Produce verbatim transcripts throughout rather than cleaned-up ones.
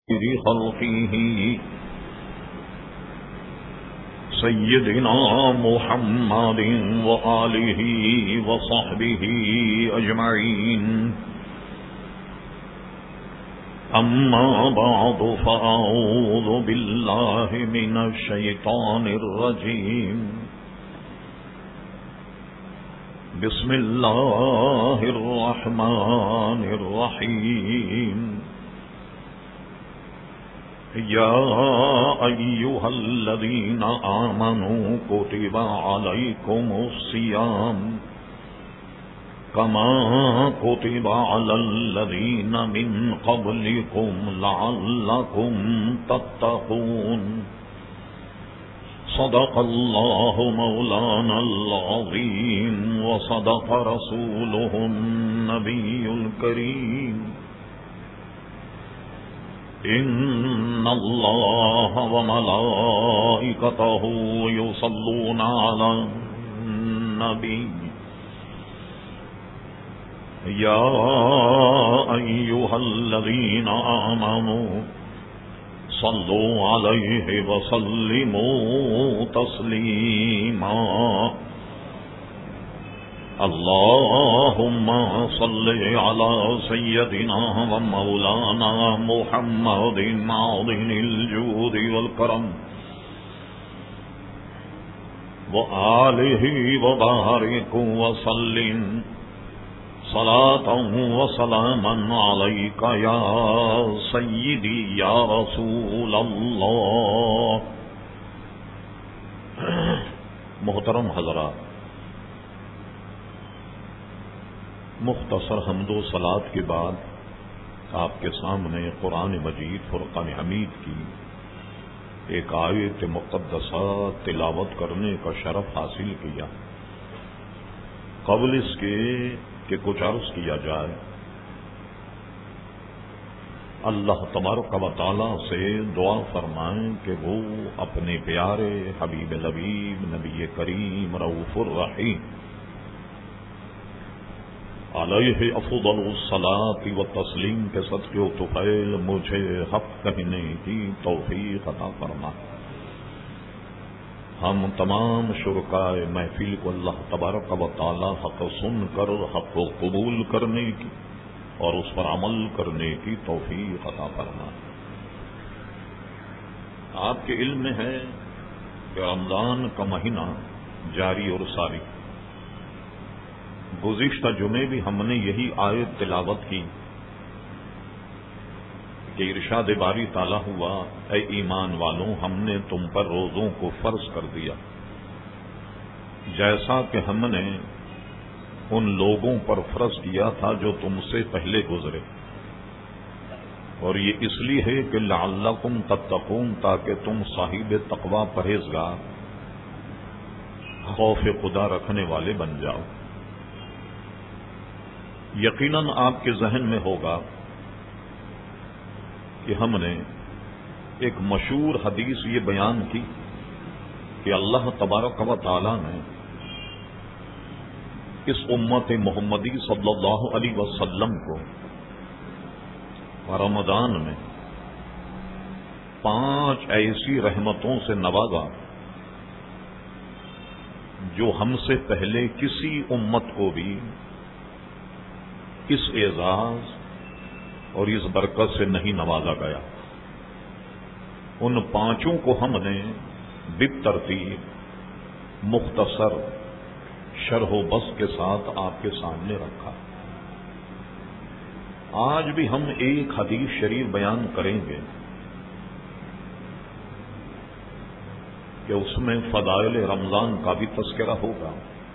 خلقه سيدنا محمد وآله وصحبه أجمعين. أما بعد فأعوذ بالله من الشيطان الرجيم. بسم الله الرحمن الرحيم. يا أيها الذين آمنوا كتب عليكم الصيام كما كتب على الذين من قبلكم لعلكم تتقون. صدق الله مولانا العظيم وصدق رسوله النبي الكريم. إن الله وملائكته يصلون على النبي يا أيها الذين آمنوا صلوا عليه وسلموا تسليما. اللهم صل على سيدنا ومولانا محمد معظم الجود والكرم وآله وبارك وسلم صلاة وسلاما عليك يا سيدي يا رسول الله. محترم حضرات، مختصر حمد و صلات کے بعد آپ کے سامنے قرآن مجید فرقان حمید کی ایک آیت مقدسہ تلاوت کرنے کا شرف حاصل کیا. قبل اس کے کہ کچھ عرض کیا جائے، اللہ تبارک و تعالیٰ سے دعا فرمائیں کہ وہ اپنے پیارے حبیب لبیب نبی کریم رؤوف الرحیم علیہ افضل الصلاۃ والتسلیم کے صدقے و طفیل مجھے حق کہنے کی توفیق عطا فرما. ہم تمام شرکائے محفل کو اللہ تبارک و تعالی حق سن کر حق کو قبول کرنے کی اور اس پر عمل کرنے کی توفیق عطا فرما. آپ کے علم میں ہے کہ رمضان کا مہینہ جاری اور ساری. گزشتہ جمعے بھی ہم نے یہی آیت تلاوت کی کہ ارشاد باری تعالیٰ ہوا، اے ایمان والوں، ہم نے تم پر روزوں کو فرض کر دیا جیسا کہ ہم نے ان لوگوں پر فرض کیا تھا جو تم سے پہلے گزرے، اور یہ اس لیے ہے کہ لعلکم تتقون، تاکہ تم صاحب تقوی پرہیزگار خوف خدا رکھنے والے بن جاؤ. یقیناً آپ کے ذہن میں ہوگا کہ ہم نے ایک مشہور حدیث یہ بیان کی کہ اللہ تبارک و تعالی نے اس امت محمدی صلی اللہ علیہ وسلم کو رمضان میں پانچ ایسی رحمتوں سے نوازا جو ہم سے پہلے کسی امت کو بھی اس اعزاز اور اس برکت سے نہیں نوازا گیا. ان پانچوں کو ہم نے بالترتیب مختصر شرح و بسط کے ساتھ آپ کے سامنے رکھا. آج بھی ہم ایک حدیث شریف بیان کریں گے کہ اس میں فضائل رمضان کا بھی تذکرہ ہوگا،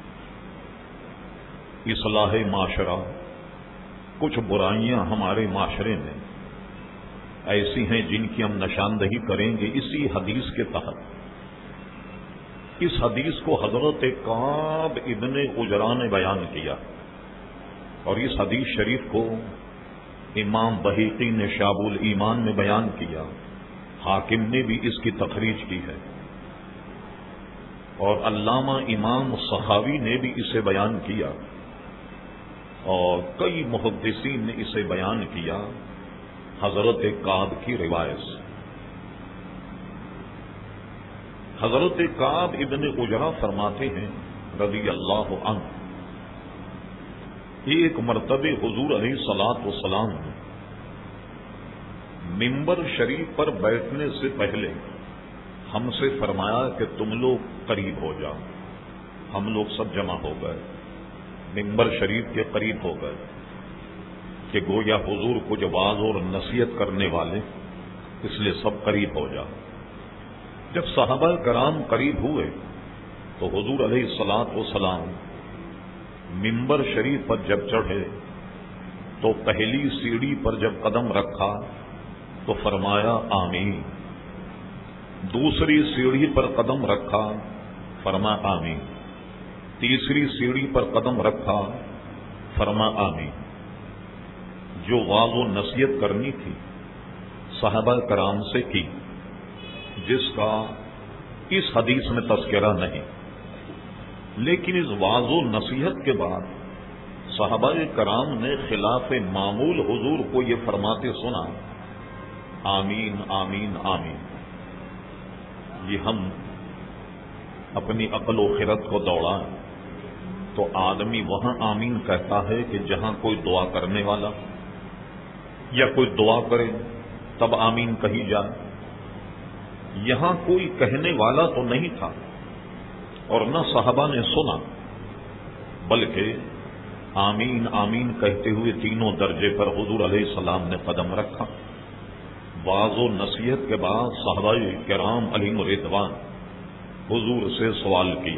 اصلاح معاشرہ. کچھ برائیاں ہمارے معاشرے میں ایسی ہیں جن کی ہم نشاندہی کریں گے اسی حدیث کے تحت. اس حدیث کو حضرت کعب ابن عجرہ نے بیان کیا، اور اس حدیث شریف کو امام بہیقی نے شعب الایمان میں بیان کیا، حاکم نے بھی اس کی تخریج کی ہے، اور علامہ امام سخاوی نے بھی اسے بیان کیا اور کئی محدثین نے اسے بیان کیا حضرت کعب کی روایت سے۔ حضرت کعب ابن اجرا فرماتے ہیں رضی اللہ عنہ، ایک مرتبہ حضور علیہ الصلوۃ والسلام نے منبر شریف پر بیٹھنے سے پہلے ہم سے فرمایا کہ تم لوگ قریب ہو جاؤ۔ ہم لوگ سب جمع ہو گئے، منبر شریف کے قریب ہو گئے کہ گویا حضور کو جو واعظ اور نصیحت کرنے والے، اس لیے سب قریب ہو جاؤ۔ جب صحابہ کرام قریب ہوئے تو حضور علیہ الصلوۃ والسلام منبر شریف پر جب چڑھے تو پہلی سیڑھی پر جب قدم رکھا تو فرمایا آمین، دوسری سیڑھی پر قدم رکھا فرما آمین، تیسری سیڑھی پر قدم رکھا فرما آمین۔ جو واعظ و نصیحت کرنی تھی صحابہ کرام سے کی، جس کا اس حدیث میں تذکرہ نہیں، لیکن اس واعظ و نصیحت کے بعد صحابہ کرام نے خلاف معمول حضور کو یہ فرماتے سنا، آمین آمین آمین۔ یہ ہم اپنی عقل و خرد کو دوڑائیں تو آدمی وہاں آمین کہتا ہے کہ جہاں کوئی دعا کرنے والا یا کوئی دعا کرے تب آمین کہی جائے۔ یہاں کوئی کہنے والا تو نہیں تھا اور نہ صحابہ نے سنا، بلکہ آمین آمین کہتے ہوئے تینوں درجے پر حضور علیہ السلام نے قدم رکھا۔ واعظ و نصیحت کے بعد صحابہ کرام علیہم رضوان حضور سے سوال کیا،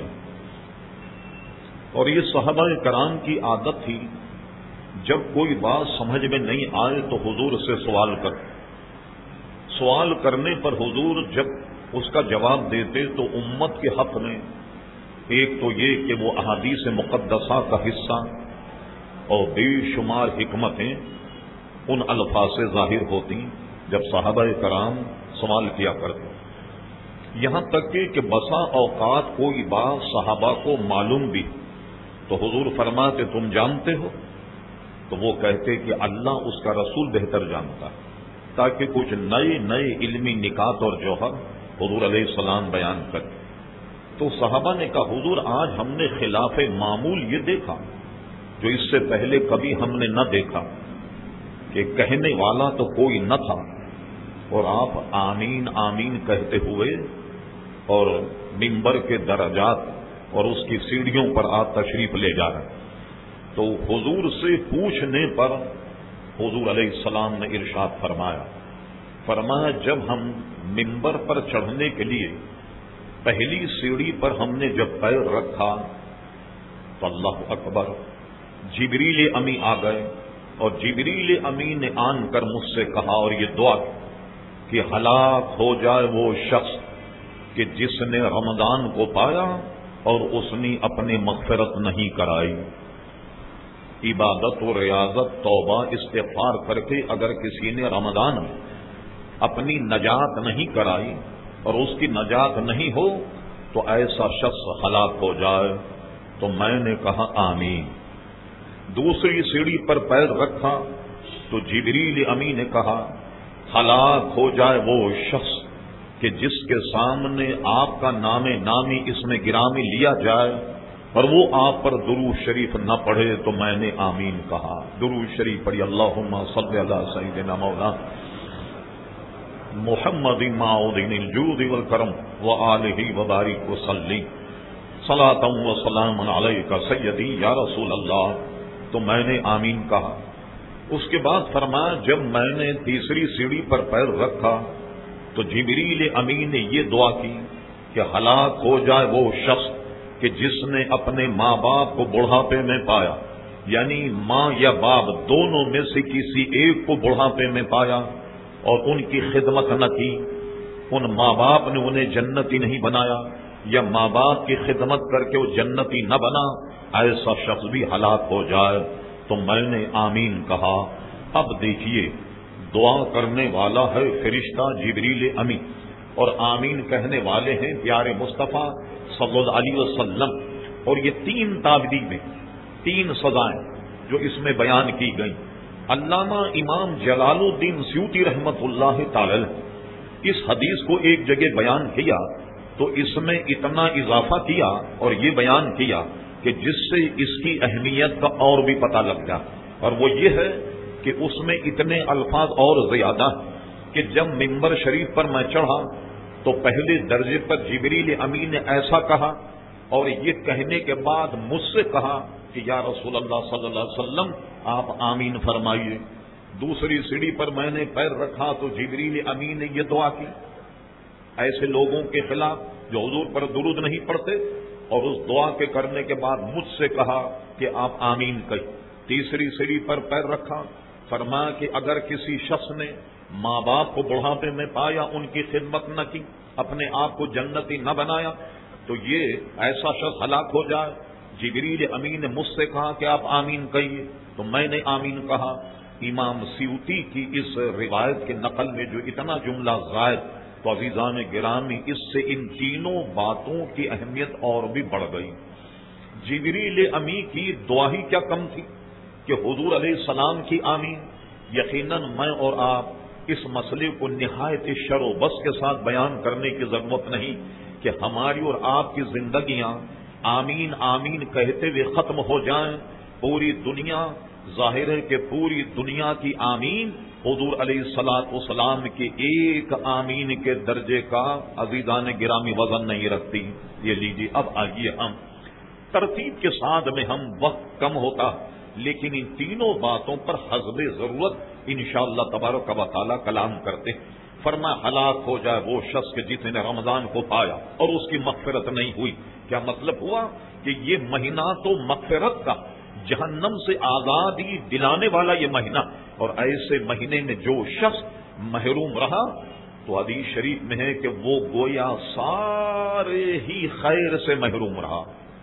اور یہ صحابہ کرام کی عادت تھی جب کوئی بات سمجھ میں نہیں آئے تو حضور سے سوال کر سوال کرنے پر حضور جب اس کا جواب دیتے تو امت کے حق میں ایک تو یہ کہ وہ احادیث مقدسہ کا حصہ اور بے شمار حکمتیں ان الفاظ سے ظاہر ہوتی جب صحابہ کرام سوال کیا کرتے، یہاں تک کہ بسا اوقات کوئی بات صحابہ کو معلوم بھی تو حضور فرماتے تم جانتے ہو، تو وہ کہتے کہ اللہ اس کا رسول بہتر جانتا ہے، تاکہ کچھ نئے نئے علمی نکات اور جوہر حضور علیہ السلام بیان کرے۔ تو صحابہ نے کہا حضور آج ہم نے خلاف معمول یہ دیکھا جو اس سے پہلے کبھی ہم نے نہ دیکھا، کہ کہنے والا تو کوئی نہ تھا اور آپ آمین آمین کہتے ہوئے اور منبر کے درجات اور اس کی سیڑھیوں پر آپ تشریف لے جا رہے ہیں۔ تو حضور سے پوچھنے پر حضور علیہ السلام نے ارشاد فرمایا فرمایا جب ہم منبر پر چڑھنے کے لیے پہلی سیڑھی پر ہم نے جب پیر رکھا تو اللہ اکبر، جبریل امی آ گئے اور جبریل امی نے آن کر مجھ سے کہا اور یہ دعا کہ ہلاک ہو جائے وہ شخص کہ جس نے رمضان کو پایا اور اس نے اپنی مغفرت نہیں کرائی۔ عبادت و ریاضت توبہ استغفار کر کے اگر کسی نے رمضان میں اپنی نجات نہیں کرائی اور اس کی نجات نہیں ہو تو ایسا شخص ہلاک ہو جائے۔ تو میں نے کہا آمین۔ دوسری سیڑھی پر پیر رکھا تو جبریل امی نے کہا ہلاک ہو جائے وہ شخص کہ جس کے سامنے آپ کا نام نامی اس میں گرامی لیا جائے اور وہ آپ پر درود شریف نہ پڑھے۔ تو میں نے آمین کہا۔ درود شریف پڑھی، اللہم صلی علی سیدنا مولانا محمد معودن الجود والکرم وآلہ وبارک وسلم صلاۃ و سلام علیک سیدی یا رسول اللہ۔ تو میں نے آمین کہا۔ اس کے بعد فرمایا جب میں نے تیسری سیڑھی پر پیر رکھا تو جبریل امین نے یہ دعا کی کہ ہلاک ہو جائے وہ شخص کہ جس نے اپنے ماں باپ کو بڑھاپے میں پایا، یعنی ماں یا باپ دونوں میں سے کسی ایک کو بڑھاپے میں پایا اور ان کی خدمت نہ کی، ان ماں باپ نے انہیں جنتی نہیں بنایا یا ماں باپ کی خدمت کر کے وہ جنتی نہ بنا، ایسا شخص بھی ہلاک ہو جائے۔ تو میں نے آمین کہا۔ اب دیکھیے دعا کرنے والا ہے فرشتہ جبریل امی اور آمین کہنے والے ہیں پیارے مصطفیٰ صلی اللہ علیہ وسلم، اور یہ تین تعبیریں، تین سزائیں جو اس میں بیان کی گئیں، علامہ امام جلال الدین سیوطی رحمت اللہ تعالی اس حدیث کو ایک جگہ بیان کیا تو اس میں اتنا اضافہ کیا اور یہ بیان کیا کہ جس سے اس کی اہمیت کا اور بھی پتہ لگ گیا، اور وہ یہ ہے کہ اس میں اتنے الفاظ اور زیادہ کہ جب ممبر شریف پر میں چڑھا تو پہلے درجے پر جبریل امین نے ایسا کہا، اور یہ کہنے کے بعد مجھ سے کہا کہ یا رسول اللہ صلی اللہ علیہ وسلم آپ آمین فرمائیے۔ دوسری سیڑھی پر میں نے پیر رکھا تو جبریل امین نے یہ دعا کی ایسے لوگوں کے خلاف جو حضور پر درود نہیں پڑھتے، اور اس دعا کے کرنے کے بعد مجھ سے کہا کہ آپ آمین کہیں۔ تیسری سیڑھی پر پیر رکھا، فرمایا کہ اگر کسی شخص نے ماں باپ کو بڑھاپے میں پایا، ان کی خدمت نہ کی، اپنے آپ کو جنتی نہ بنایا، تو یہ ایسا شخص ہلاک ہو جائے۔ جبریل امین نے مجھ سے کہا کہ آپ آمین کہیے، تو میں نے آمین کہا۔ امام سیوطی کی اس روایت کے نقل میں جو اتنا جملہ زائد، تو عزیزان گرامی اس سے ان تینوں باتوں کی اہمیت اور بھی بڑھ گئی۔ جبریل امی کی دعا ہی کیا کم تھی کہ حضور علیہ السلام کی آمین۔ یقیناً میں اور آپ اس مسئلے کو نہایت شر و بس کے ساتھ بیان کرنے کی ضرورت نہیں کہ ہماری اور آپ کی زندگیاں آمین آمین کہتے ہوئے ختم ہو جائیں۔ پوری دنیا، ظاہر ہے کہ پوری دنیا کی آمین حضور علیہ الصلوۃ والسلام کے ایک آمین کے درجے کا عزیزان گرامی وزن نہیں رکھتی۔ یہ لیجیے، اب آئیے ہم ترتیب کے ساتھ میں ہم وقت کم ہوتا لیکن ان تینوں باتوں پر حسب ضرورت انشاءاللہ تبارک و تعالی کلام کرتے۔ فرما ہلاک ہو جائے وہ شخص کے جس نے رمضان کو پایا اور اس کی مغفرت نہیں ہوئی۔ کیا مطلب ہوا کہ یہ مہینہ تو مغفرت کا، جہنم سے آزادی دلانے والا یہ مہینہ، اور ایسے مہینے میں جو شخص محروم رہا تو حدیث شریف میں ہے کہ وہ گویا سارے ہی خیر سے محروم رہا۔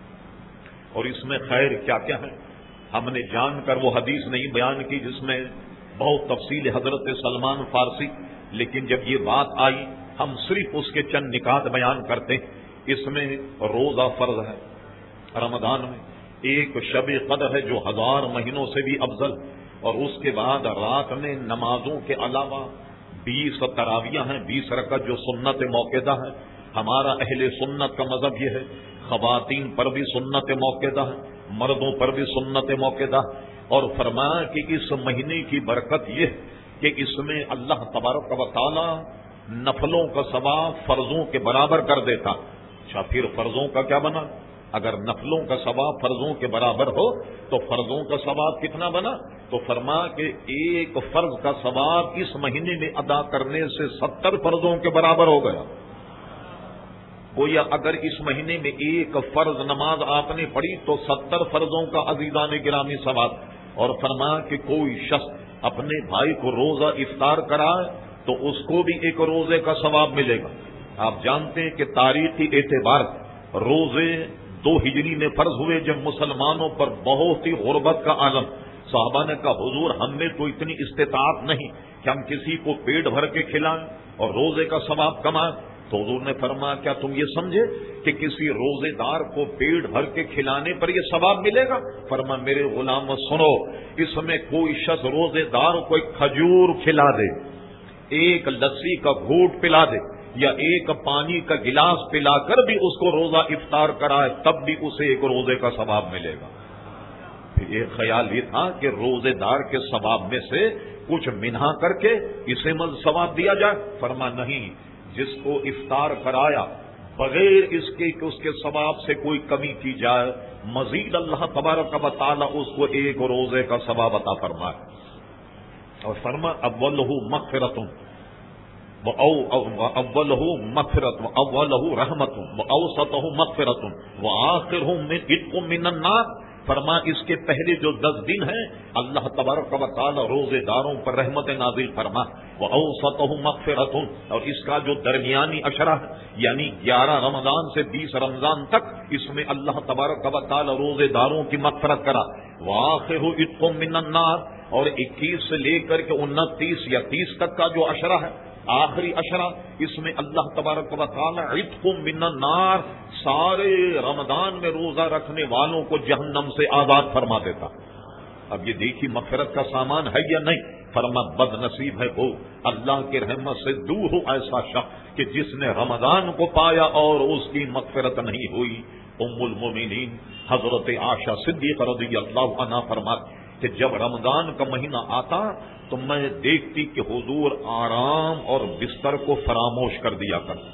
اور اس میں خیر کیا کیا ہے ہم نے جان کر وہ حدیث نہیں بیان کی جس میں بہت تفصیل حضرت سلمان فارسی، لیکن جب یہ بات آئی ہم صرف اس کے چند نکات بیان کرتے۔ اس میں روزہ فرض ہے رمضان میں، ایک شب قدر ہے جو ہزار مہینوں سے بھی افضل، اور اس کے بعد رات میں نمازوں کے علاوہ بیس تراویح ہیں، بیس رکعت جو سنت موقعہ ہے۔ ہمارا اہل سنت کا مذہب یہ ہے خواتین پر بھی سنت موقعہ ہے، مردوں پر بھی سنت موقعہ، اور فرمایا کہ اس مہینے کی برکت یہ کہ اس میں اللہ تبارک و تعالی نفلوں کا ثواب فرضوں کے برابر کر دیتا۔ اچھا، پھر فرضوں کا کیا بنا؟ اگر نفلوں کا ثواب فرضوں کے برابر ہو تو فرضوں کا ثواب کتنا بنا؟ تو فرما کہ ایک فرض کا ثواب اس مہینے میں ادا کرنے سے ستر فرضوں کے برابر ہو گیا۔ گویا اگر اس مہینے میں ایک فرض نماز آپ نے پڑھی تو ستر فرضوں کا عزیزان گرامی ثواب۔ اور فرما کہ کوئی شخص اپنے بھائی کو روزہ افطار کرائے تو اس کو بھی ایک روزے کا ثواب ملے گا۔ آپ جانتے ہیں کہ تاریخی اعتبار روزے دو ہجری میں فرض ہوئے جب مسلمانوں پر بہت ہی غربت کا عالم۔ صحابہ نے کہا حضور ہم میں تو اتنی استطاعت نہیں کہ ہم کسی کو پیٹ بھر کے کھلائیں اور روزے کا ثواب کمائیں۔ تو حضور نے فرمایا کیا تم یہ سمجھے کہ کسی روزے دار کو پیٹ بھر کے کھلانے پر یہ ثواب ملے گا؟ فرمایا میرے غلام سنو، اس میں کوئی شخص روزے دار کو ایک کھجور کھلا دے، ایک لسی کا گھونٹ پلا دے، یا ایک پانی کا گلاس پلا کر بھی اس کو روزہ افطار کرائے تب بھی اسے ایک روزے کا ثواب ملے گا۔ پھر ایک خیال یہ تھا کہ روزے دار کے ثواب میں سے کچھ منہا کر کے اسے مز ثواب دیا جائے؟ فرما نہیں، جس کو افطار کرایا بغیر اس کے کہ اس کے ثواب سے کوئی کمی کی جائے مزید اللہ تبارک و تعالی اس کو ایک روزے کا ثواب عطا فرمائے۔ اور فرما اولہ مغفرۃ وَأَوَّلُهُ مَغْفِرَةٌ وَأَوَّلُهُ رَحْمَةٌ وَأَوْسَطُهُ مَغْفِرَةٌ وَآخِرُهُ عِتْقٌ مِّنَ النَّارِ۔ فرما اس کے پہلے جو دس دن ہیں اللہ تبارک و تعالی روزے داروں پر رحمت نازل فرما، وَأَوْسَطُهُ مَغْفِرَةٌ، اور اس کا جو درمیانی عشرہ ہے یعنی گیارہ رمضان سے بیس رمضان تک اس میں اللہ تبارک و تعالی روزے داروں کی مغفرت کرا، وَآخِرُهُ عِتْقٌ مِّنَ النَّارِ، اور اکیس سے لے کر کے انتیس یا تیس تک کا جو عشرہ ہے آخری عشرہ اس میں اللہ تبارک و تعالی عتق من النار، سارے رمضان میں روزہ رکھنے والوں کو جہنم سے آزاد فرما دیتا۔ اب یہ دیکھی مغفرت کا سامان ہے یا نہیں؟ فرما بد نصیب ہے وہ اللہ کی رحمت سے دور ہو ایسا شخص کہ جس نے رمضان کو پایا اور اس کی مغفرت نہیں ہوئی۔ ام المومنین حضرت عائشہ صدیقہ رضی اللہ عنہا فرماتی کہ جب رمضان کا مہینہ آتا تو میں دیکھتی کہ حضور آرام اور بستر کو فراموش کر دیا کرتے،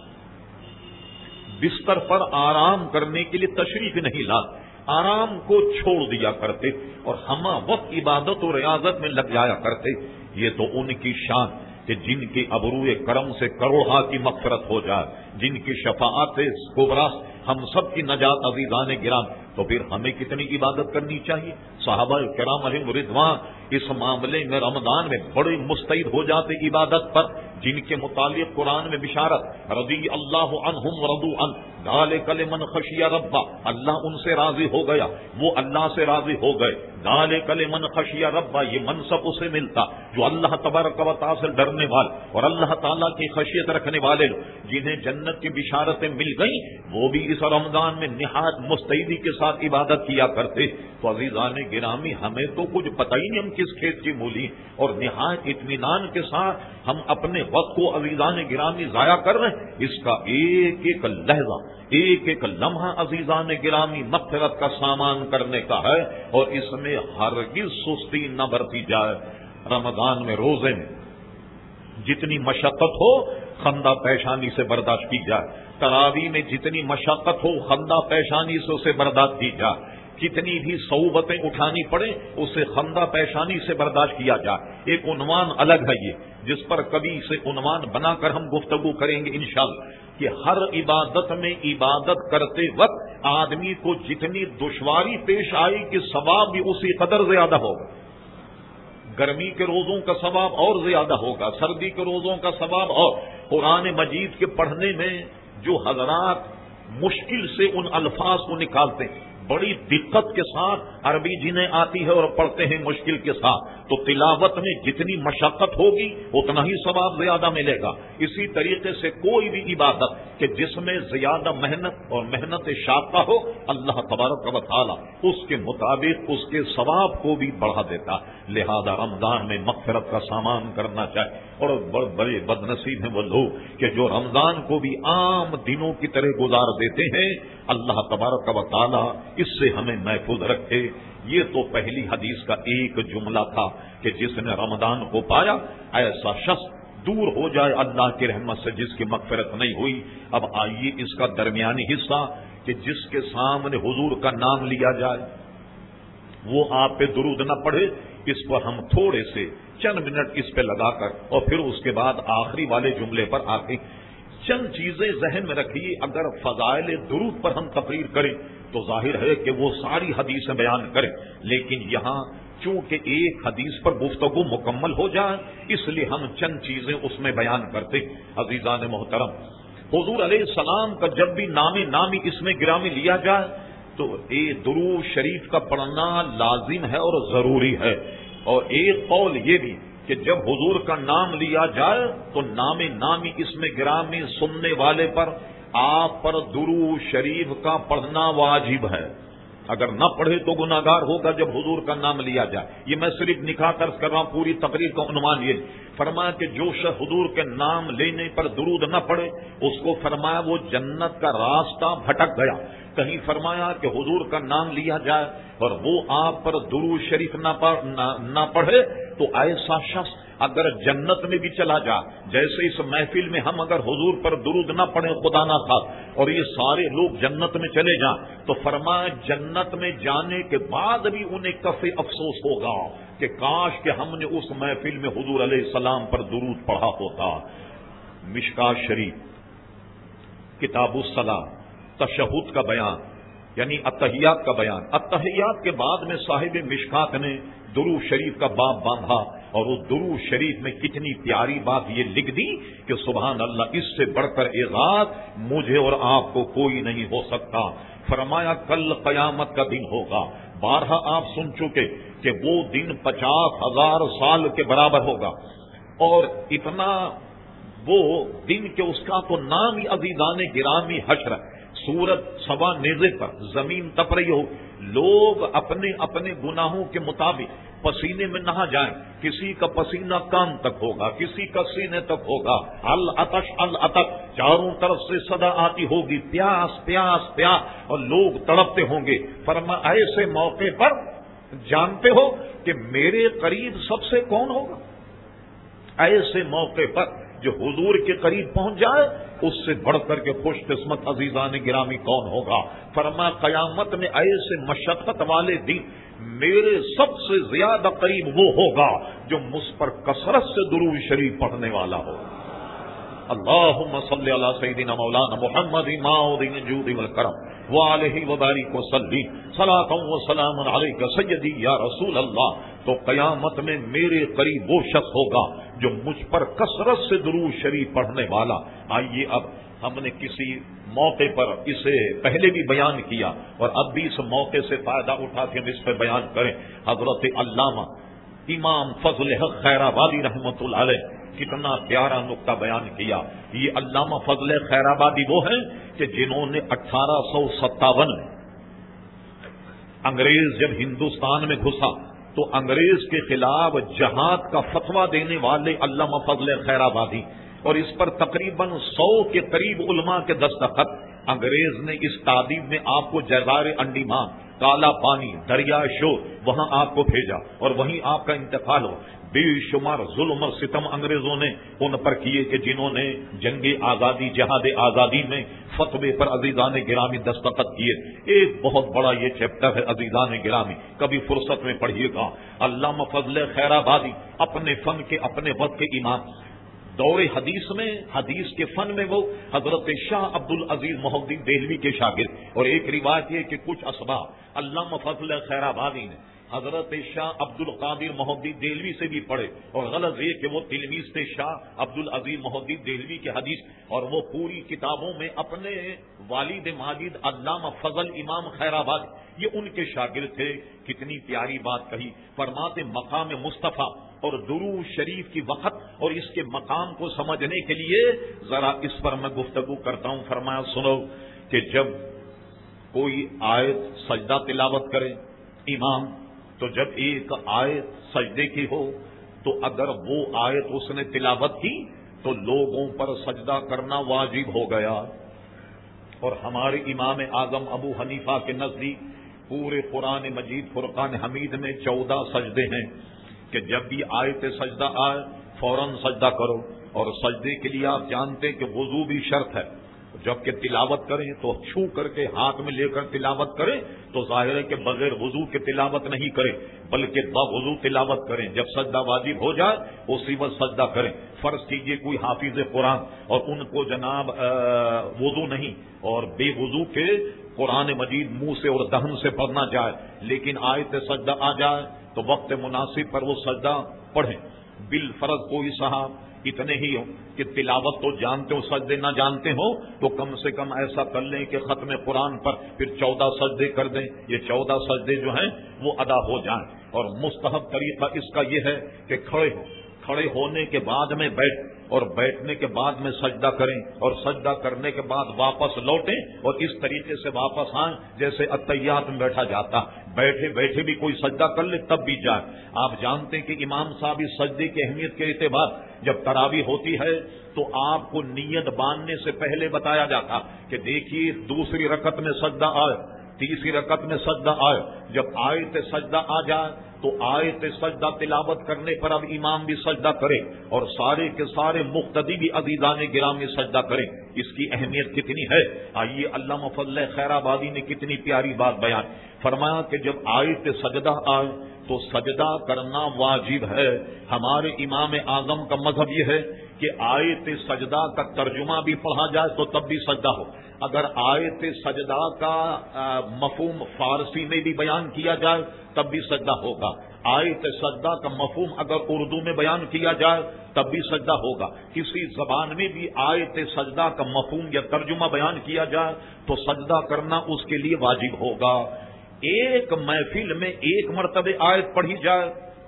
بستر پر آرام کرنے کے لیے تشریف نہیں لاتے، آرام کو چھوڑ دیا کرتے اور ہمہ وقت عبادت و ریاضت میں لگ جایا کرتے۔ یہ تو ان کی شان کہ جن کے ابروئے کرم سے کروڑا کی مغفرت ہو جائے، جن کی شفاعت کبریٰ ہم سب کی نجات عزیزان گرام، تو پھر ہمیں کتنی عبادت کرنی چاہیے۔ صحابہ کرام علیہم رضوان اس معاملے میں رمضان میں بڑے مستعد ہو جاتے عبادت پر، جن کے متعلق قرآن میں بشارت رضی اللہ عنہم ورضوا عنہ ذالک لمن خشی ربہ، اللہ ان سے راضی ہو گیا، وہ اللہ سے راضی ہو گئے۔ ذالک لمن خشی ربہ، یہ منصب اسے ملتا جو اللہ تبارک و تعالی سے ڈرنے والے اور اللہ تعالیٰ کی خشیت رکھنے والے لوگ، جنہیں جنت کی بشارتیں مل گئیں، وہ بھی اس رمضان میں نہایت مستعدی کے ساتھ عبادت کیا کرتے۔ تو عزیزان گرامی، ہمیں تو کچھ پتہ ہی نہیں ہم کس کھیت کی مولی، اور نہایت اطمینان کے ساتھ ہم اپنے وقت کو عزیزان گرامی ضائع کر رہے ہیں۔ اس کا ایک ایک لحظہ، ایک ایک لمحہ عزیزان گرامی مغفرت کا سامان کرنے کا ہے، اور اس میں ہرگز سستی نہ برتی جائے۔ رمضان میں روزے میں جتنی مشقت ہو خندہ پیشانی سے برداشت کی جائے، تراویح میں جتنی مشقت ہو خندہ پیشانی سے اسے برداشت کی جائے، کتنی بھی صعوبتیں اٹھانی پڑے اسے خندہ پیشانی سے برداشت کیا جائے۔ ایک عنوان الگ ہے یہ، جس پر کبھی سے عنوان بنا کر ہم گفتگو کریں گے انشاءاللہ، کہ ہر عبادت میں عبادت کرتے وقت آدمی کو جتنی دشواری پیش آئی کہ ثواب بھی اسی قدر زیادہ ہوگا۔ گرمی کے روزوں کا ثواب اور زیادہ ہوگا، سردی کے روزوں کا ثواب اور۔ قرآن مجید کے پڑھنے میں جو حضرات مشکل سے ان الفاظ کو نکالتے ہیں، بڑی دقت کے ساتھ عربی جنہیں آتی ہے اور پڑھتے ہیں مشکل کے ساتھ، تو تلاوت میں جتنی مشقت ہوگی اتنا ہی ثواب زیادہ ملے گا۔ اسی طریقے سے کوئی بھی عبادت کہ جس میں زیادہ محنت اور محنت شاقہ ہو، اللہ تبارک و تعالی اس کے مطابق اس کے ثواب کو بھی بڑھا دیتا۔ لہذا رمضان میں مغفرت کا سامان کرنا چاہیے، اور بڑے بد نصیب ہیں وہ لوگ کہ جو رمضان کو بھی عام دنوں کی طرح گزار دیتے ہیں۔ اللہ تبارک و تعالی اس سے ہمیں محفوظ رکھے۔ یہ تو پہلی حدیث کا ایک جملہ تھا کہ جس نے رمضان کو پایا ایسا شخص دور ہو جائے اللہ کی رحمت سے جس کی مغفرت نہیں ہوئی۔ اب آئیے اس کا درمیانی حصہ کہ جس کے سامنے حضور کا نام لیا جائے وہ آپ پہ درود نہ پڑھے، اس پر ہم تھوڑے سے چند منٹ اس پہ لگا کر اور پھر اس کے بعد آخری والے جملے پر آ کے چند چیزیں ذہن میں رکھیے۔ اگر فضائل درود پر ہم تقریر کریں تو ظاہر ہے کہ وہ ساری حدیثیں بیان کریں، لیکن یہاں چونکہ ایک حدیث پر گفتگو مکمل ہو جائے اس لیے ہم چند چیزیں اس میں بیان کرتے۔ عزیزان محترم، حضور علیہ السلام کا جب بھی نام نامی اس میں گرامی لیا جائے تو ایک درود شریف کا پڑھنا لازم ہے اور ضروری ہے، اور ایک قول یہ بھی کہ جب حضور کا نام لیا جائے تو نام نامی اس میں گرامی سننے والے پر آپ پر درود شریف کا پڑھنا واجب ہے، اگر نہ پڑھے تو گناہگار ہوگا جب حضور کا نام لیا جائے۔ یہ میں صرف نکاح طرز کر رہا ہوں، پوری تقریر کا عنوان یہ فرمایا کہ جو شخص حضور کے نام لینے پر درود نہ پڑھے اس کو فرمایا وہ جنت کا راستہ بھٹک گیا۔ کہیں فرمایا کہ حضور کا نام لیا جائے اور وہ آپ پر درود شریف نہ نہ پڑھے تو ایسا شخص اگر جنت میں بھی چلا جائے، جیسے اس محفل میں ہم اگر حضور پر درود نہ پڑھیں خدا نہ خواستہ اور یہ سارے لوگ جنت میں چلے جائیں تو فرمایا جنت میں جانے کے بعد بھی انہیں کفِ افسوس ہوگا کہ کاش کہ ہم نے اس محفل میں حضور علیہ السلام پر درود پڑھا ہوتا۔ مشکات شریف کتاب الصلاۃ تشہد کا بیان یعنی اتحیات کا بیان، اتحیات کے بعد میں صاحب مشکات نے درود شریف کا باب باندھا اور اس درود شریف میں کتنی پیاری بات یہ لکھ دی کہ سبحان اللہ، اس سے بڑھ کر اعزاز مجھے اور آپ کو کوئی نہیں ہو سکتا۔ فرمایا کل قیامت کا دن ہوگا، بارہا آپ سن چکے کہ وہ دن پچاس ہزار سال کے برابر ہوگا، اور اتنا وہ دن کہ اس کا تو نام ہی عزیزان گرامی حشر ہے۔ سورج سوا نیزے پر زمین تپ رہی ہو، لوگ اپنے اپنے گناہوں کے مطابق پسینے میں نہا جائیں، کسی کا پسینہ کان تک ہوگا، کسی کا سینے تک ہوگا، العطش العطش، چاروں طرف سے صدا آتی ہوگی، پیاس پیاس پیاس، اور لوگ تڑپتے ہوں گے۔ فرمایا ایسے موقع پر جانتے ہو کہ میرے قریب سب سے کون ہوگا؟ ایسے موقع پر جو حضور کے قریب پہنچ جائے اس سے بڑھ کر کے خوش قسمت عزیزان گرامی کون ہوگا؟ فرمایا قیامت میں ایسے مشقت والے دن میرے سب سے زیادہ قریب وہ ہوگا جو مجھ پر کثرت سے درود شریف پڑھنے والا ہو۔ اللہم صلی علی سیدنا مولانا محمد معدن الجود والکرم وآلہ وبارک وسلم صلاۃ و سلام علیک سیدی یا رسول اللہ۔ تو قیامت میں میرے قریب وہ شخص ہوگا جو مجھ پر کثرت سے درود شریف پڑھنے والا۔ آئیے اب ہم نے کسی موقع پر اسے پہلے بھی بیان کیا اور اب بھی اس موقع سے فائدہ اٹھا کے ہم اس پہ بیان کریں۔ حضرت علامہ امام فضل حق خیرآبادی رحمۃ اللہ علیہ کتنا پیارا نقطہ بیان کیا۔ یہ علامہ فضل خیرآبادی وہ ہیں کہ جنہوں نے اٹھارہ سو ستاون میں انگریز جب ہندوستان میں گھسا تو انگریز کے خلاف جہاد کا فتویٰ دینے والے علامہ فضل خیرآبادی، اور اس پر تقریباً سو کے قریب علماء کے دستخط۔ انگریز نے اس تعدیب میں آپ کو جزائر انڈیمان، کالا پانی، دریا شور وہاں آپ کو بھیجا اور وہیں آپ کا انتقال ہو۔ بے شمار ظلم اور ستم انگریزوں نے ان پر کیے کہ جنہوں نے جنگ آزادی جہاد آزادی میں فتوے پر عزیزان گرامی دستخط کیے۔ ایک بہت بڑا یہ چیپٹر ہے عزیزان گرامی، کبھی فرصت میں پڑھیے گا۔ علامہ فضل خیرآبادی اپنے فن کے اپنے وقت کے امام، دور حدیث میں حدیث کے فن میں وہ حضرت شاہ عبد العزیز محدث دہلوی کے شاگرد، اور ایک روایت یہ کہ کچھ اسباب علامہ فضل خیرآبادی نے حضرت شاہ عبد القادر محدث دہلوی سے بھی پڑھے، اور غلط یہ کہ وہ تلمیذ تھے شاہ عبد العزیز محدث دہلوی کے حدیث، اور وہ پوری کتابوں میں اپنے والد ماجد علامہ فضل امام خیرآبادی یہ ان کے شاگرد تھے۔ کتنی پیاری بات کہی، فرماتے مقام مصطفیٰ اور درود شریف کی وقت اور اس کے مقام کو سمجھنے کے لیے ذرا اس پر میں گفتگو کرتا ہوں۔ فرمایا سنو کہ جب کوئی آیت سجدہ تلاوت کرے امام، تو جب ایک آیت سجدے کی ہو تو اگر وہ آیت اس نے تلاوت کی تو لوگوں پر سجدہ کرنا واجب ہو گیا۔ اور ہمارے امام اعظم ابو حنیفہ کے نزدیک پورے قرآن مجید فرقان حمید میں چودہ سجدے ہیں کہ جب بھی آیت سجدہ آئے فوراً سجدہ کرو، اور سجدے کے لیے آپ جانتے ہیں کہ وضو بھی شرط ہے، جبکہ تلاوت کریں تو چھو کر کے ہاتھ میں لے کر تلاوت کریں تو ظاہر ہے کہ بغیر وضو کے تلاوت نہیں کریں بلکہ باوضو تلاوت کریں۔ جب سجدہ واجب ہو جائے اسی وقت سجدہ کریں۔ فرض کیجئے کوئی حافظ قرآن اور ان کو جناب وضو نہیں اور بے وضو کے قرآن مجید منہ سے اور دہن سے پڑھنا جائے، لیکن آیت سجدہ آ جائے تو وقت مناسب پر وہ سجدہ پڑھیں۔ بالفرض کوئی صاحب اتنے ہی ہو کہ تلاوت تو جانتے ہو سجدے نہ جانتے ہو تو کم سے کم ایسا کر لیں کہ ختم قرآن پر پھر چودہ سجدے کر دیں، یہ چودہ سجدے جو ہیں وہ ادا ہو جائیں۔ اور مستحب طریقہ اس کا یہ ہے کہ کھڑے ہو کھڑے ہونے کے بعد میں بیٹھ اور بیٹھنے کے بعد میں سجدہ کریں اور سجدہ کرنے کے بعد واپس لوٹیں اور اس طریقے سے واپس آئیں جیسے اتحیات میں بیٹھا جاتا، بیٹھے بیٹھے بھی کوئی سجدہ کر لے تب بھی جائے۔ آپ جانتے ہیں کہ امام صاحب اس سجدے کی اہمیت کے اعتبار جب تراویح ہوتی ہے تو آپ کو نیت باندھنے سے پہلے بتایا جاتا کہ دیکھیے دوسری رکعت میں سجدہ آئے، تیسری رکعت میں سجدہ آئے، جب آیت سجدہ آ جائے تو آیت سجدہ تلاوت کرنے پر اب امام بھی سجدہ کرے اور سارے کے سارے مقتدی بھی عزیزان گرامی سجدہ کریں۔ اس کی اہمیت کتنی ہے، آئیے علامہ فضل خیرآبادی نے کتنی پیاری بات بیان فرمایا کہ جب آیت سجدہ آئے تو سجدہ کرنا واجب ہے۔ ہمارے امام اعظم کا مذہب یہ ہے کہ آیت سجدہ کا ترجمہ بھی پڑھا جائے تو تب بھی سجدہ ہو، اگر آیت سجدہ کا مفہوم فارسی میں بھی بیان کیا جائے تب بھی سجدہ ہوگا، آیت سجدہ کا مفہوم اگر اردو میں بیان کیا جائے تب بھی سجدہ ہوگا، کسی زبان میں بھی آیت سجدہ کا مفہوم یا ترجمہ بیان کیا جائے تو سجدہ کرنا اس کے لیے واجب ہوگا۔ ایک محفل میں ایک مرتبہ آیت پڑھی جائے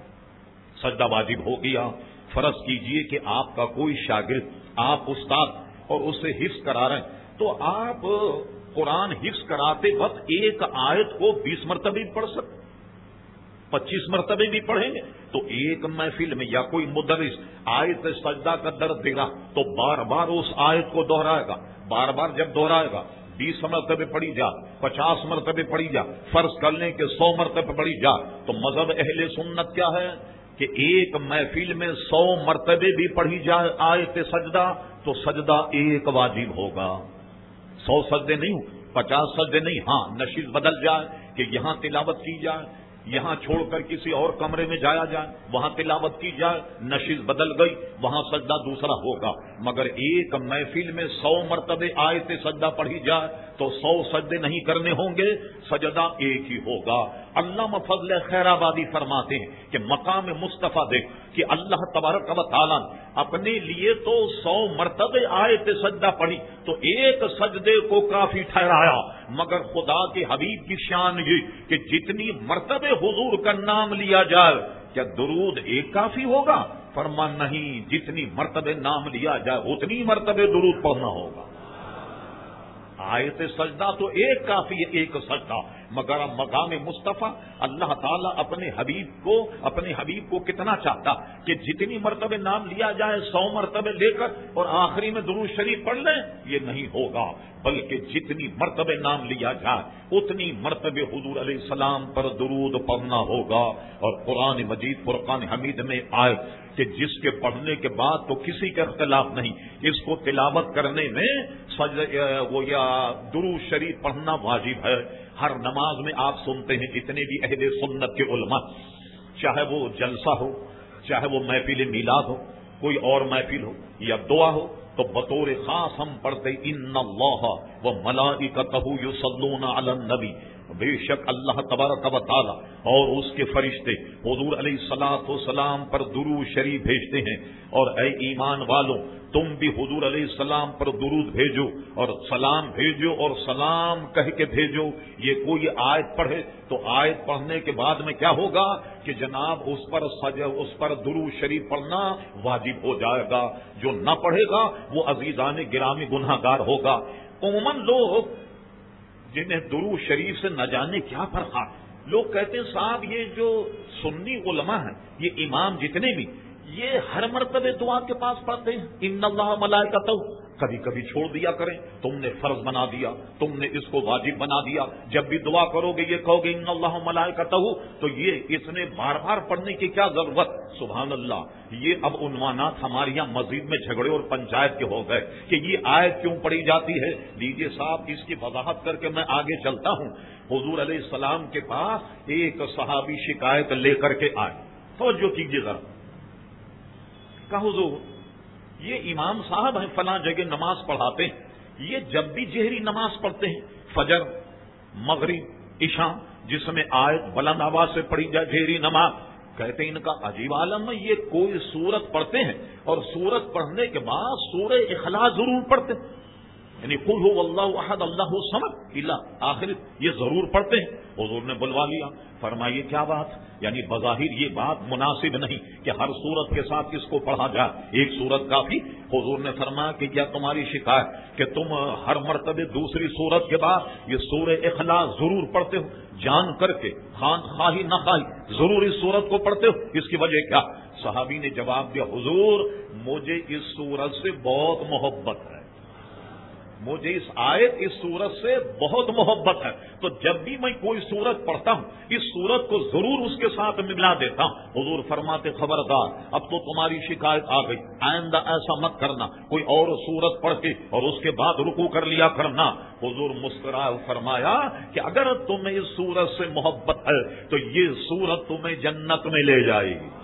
سجدہ واجب ہو گیا۔ فرض کیجئے کہ آپ کا کوئی شاگرد، آپ استاد اور اسے حفظ کرا رہے ہیں تو آپ قرآن حفظ کراتے وقت ایک آیت کو بیس مرتبہ پڑھ سکتے، پچیس مرتبہ بھی پڑھیں گے تو ایک محفل میں یا کوئی مدرس آیت سجدہ کا درد دے گا تو بار بار اس آیت کو دوہرائے گا، بار بار جب دوہرائے گا بیس مرتبہ پڑھی جا، پچاس مرتبہ پڑھی جا، فرض کر لیں کہ سو مرتبہ پڑھی جا، تو مذہب اہل سنت کیا ہے کہ ایک محفل میں سو مرتبہ بھی پڑھی جائے آیت سجدہ تو سجدہ ایک واجب ہوگا، سو سجدے نہیں، پچاس سجدے نہیں، ہاں نشیز بدل جائے کہ یہاں تلاوت کی جائے، یہاں چھوڑ کر کسی اور کمرے میں جایا جائے، وہاں تلاوت کی جائے، نشیز بدل گئی، وہاں سجدہ دوسرا ہوگا، مگر ایک محفل میں سو مرتبہ آیت سجدہ پڑھی جائے تو سو سجدے نہیں کرنے ہوں گے، سجدہ ایک ہی ہوگا۔ علامہ فضل خیر آبادی فرماتے ہیں کہ مقام مصطفیٰ دیکھ کہ اللہ تبارک و تعالیٰ اپنے لیے تو سو مرتبہ آیت سجدہ پڑھی تو ایک سجدے کو کافی ٹھہرایا، مگر خدا کے حبیب کی شان یہ کہ جتنی مرتبہ حضور کا نام لیا جائے کیا درود ایک کافی ہوگا؟ فرمان نہیں، جتنی مرتبہ نام لیا جائے اتنی مرتبہ درود پڑھنا ہوگا۔ آیت سجدہ تو ایک کافی ہے، ایک سجدہ، مگر مقام مصطفیٰ اللہ تعالیٰ اپنے حبیب کو اپنے حبیب کو کتنا چاہتا کہ جتنی مرتبہ نام لیا جائے سو مرتبہ لے کر اور آخری میں درود شریف پڑھ لیں، یہ نہیں ہوگا، بلکہ جتنی مرتبہ نام لیا جائے اتنی مرتبہ حضور علیہ السلام پر درود پڑھنا ہوگا۔ اور قرآن مجید فرقان حمید میں آئے کہ جس کے پڑھنے کے بعد تو کسی کا اختلاف نہیں، اس کو تلاوت کرنے میں وہ یا درود شریف پڑھنا واجب ہے۔ ہر نماز میں آپ سنتے ہیں جتنے بھی اہل سنت کے علماء، چاہے وہ جلسہ ہو، چاہے وہ محفل میلاد ہو، کوئی اور محفل ہو یا دعا ہو، تو بطور خاص ہم پڑھتے ان اللہ و ملائکتہ یصلون علی النبی، بے شک اللہ تبارک و تعالی اور اس کے فرشتے حضور علیہ الصلوۃ والسلام پر درود شریف بھیجتے ہیں، اور اے ایمان والوں تم بھی حضور علیہ السلام پر درود بھیجو اور سلام بھیجو اور سلام کہہ کے بھیجو۔ یہ کوئی آیت پڑھے تو آیت پڑھنے کے بعد میں کیا ہوگا کہ جناب اس پر سجا اس پر درود شریف پڑھنا واجب ہو جائے گا، جو نہ پڑھے گا وہ عزیزان گرامی گناہ گار ہوگا۔ عموماً لوگ جنہیں درود شریف سے نہ جانے کیا فرق ہے، لوگ کہتے ہیں صاحب یہ جو سنی علماء ہیں، یہ امام جتنے بھی، یہ ہر مرتبہ دعا کے پاس پڑھتے ہیں ان اللہ ملائکتہ، کبھی کبھی چھوڑ دیا کریں، تم نے فرض بنا دیا، تم نے اس کو واجب بنا دیا، جب بھی دعا کرو گے یہ کہو گے ان اللہ ملائکتہ، تو یہ اس نے بار بار پڑھنے کی کیا ضرورت؟ سبحان اللہ، یہ اب عنوانات ہمارے یہاں مزید میں جھگڑے اور پنچایت کے ہو گئے کہ یہ آیت کیوں پڑھی جاتی ہے۔ لیجیے صاحب اس کی وضاحت کر کے میں آگے چلتا ہوں۔ حضور علیہ السلام کے پاس ایک صحابی شکایت لے کر کے آئے، توجہ کیجیے ذرا، کہ حضور یہ امام صاحب ہیں فلاں جگہ نماز پڑھاتے ہیں، یہ جب بھی جہری نماز پڑھتے ہیں فجر مغرب عشاء جس میں آیت بلند آواز سے پڑھی جائے جہری نماز، کہتے ہیں ان کا عجیب عالم ہے، یہ کوئی سورت پڑھتے ہیں اور سورت پڑھنے کے بعد سورہ اخلاص ضرور پڑھتے ہیں، یعنی قل هو اللہ احد اللہ الصمد الی آخر یہ ضرور پڑھتے ہیں۔ حضور نے بلوا لیا، فرمائیے کیا بات، یعنی بظاہر یہ بات مناسب نہیں کہ ہر سورت کے ساتھ اس کو پڑھا جائے، ایک سورت کافی۔ حضور نے فرمایا کہ کیا تمہاری شکایت کہ تم ہر مرتبہ دوسری سورت کے بعد یہ سورہ اخلاص ضرور پڑھتے ہو، جان کر کے خان خواہی نہ خواہی ضرور اس سورت کو پڑھتے ہو، اس کی وجہ کیا؟ صحابی نے جواب دیا حضور مجھے اس سورت سے بہت محبت ہے، مجھے اس آیت اس سورت سے بہت محبت ہے، تو جب بھی میں کوئی سورت پڑھتا ہوں اس سورت کو ضرور اس کے ساتھ ملا دیتا ہوں۔ حضور فرماتے خبردار اب تو تمہاری شکایت آ گئی، آئندہ ایسا مت کرنا، کوئی اور سورت پڑھ کے اور اس کے بعد رکوع کر لیا کرنا۔ حضور مسکرائے فرمایا کہ اگر تمہیں اس سورت سے محبت ہے تو یہ سورت تمہیں جنت میں لے جائے گی۔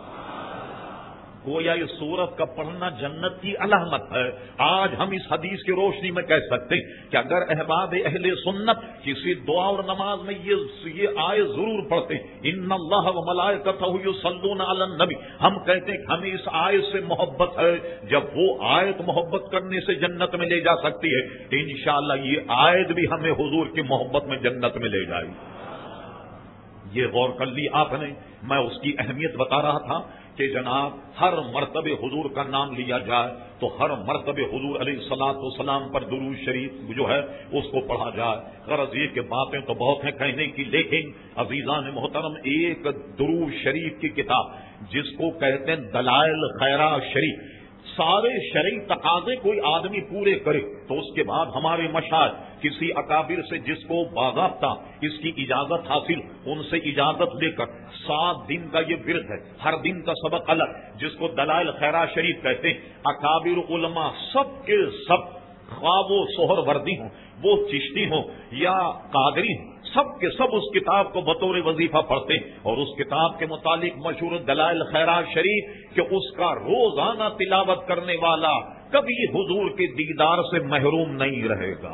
گویا یہ سورت کا پڑھنا جنت کی علامت ہے۔ آج ہم اس حدیث کی روشنی میں کہہ سکتے ہیں کہ اگر احباب اہل سنت کسی دعا اور نماز میں یہ یہ آیت ضرور پڑھتے ہیں ان اللہ و ملائکتہ یصلون علی النبی، ہم کہتے ہیں کہ ہمیں اس آیت سے محبت ہے، جب وہ آیت محبت کرنے سے جنت میں لے جا سکتی ہے تو انشاءاللہ یہ آیت بھی ہمیں حضور کی محبت میں جنت میں لے جائے گی۔ یہ غور کر لی آپ نے، میں اس کی اہمیت بتا رہا تھا کہ جناب ہر مرتبہ حضور کا نام لیا جائے تو ہر مرتبہ حضور علیہ الصلوۃ والسلام پر درود شریف جو ہے اس کو پڑھا جائے. غرض یہ کہ باتیں تو بہت ہیں کہنے کی، لیکن عزیزان محترم ایک درود شریف کی کتاب جس کو کہتے ہیں دلائل خیرہ شریف، سارے شرعی تقاضے کوئی آدمی پورے کرے تو اس کے بعد ہمارے مشائخ کسی اکابر سے جس کو باضابطہ اس کی اجازت حاصل، ان سے اجازت لے کر سات دن کا یہ ورد ہے، ہر دن کا سبق الگ، جس کو دلائل خیرہ شریف کہتے ہیں. اکابر علماء سب کے سب، خواہ وہ سہر وردی ہوں، وہ چشتی ہوں یا قادری ہوں، سب کے سب اس کتاب کو بطور وظیفہ پڑھتے ہیں. اور اس کتاب کے متعلق مشہور دلائل خیرہ شریف کہ اس کا روزانہ تلاوت کرنے والا کبھی حضور کے دیدار سے محروم نہیں رہے گا.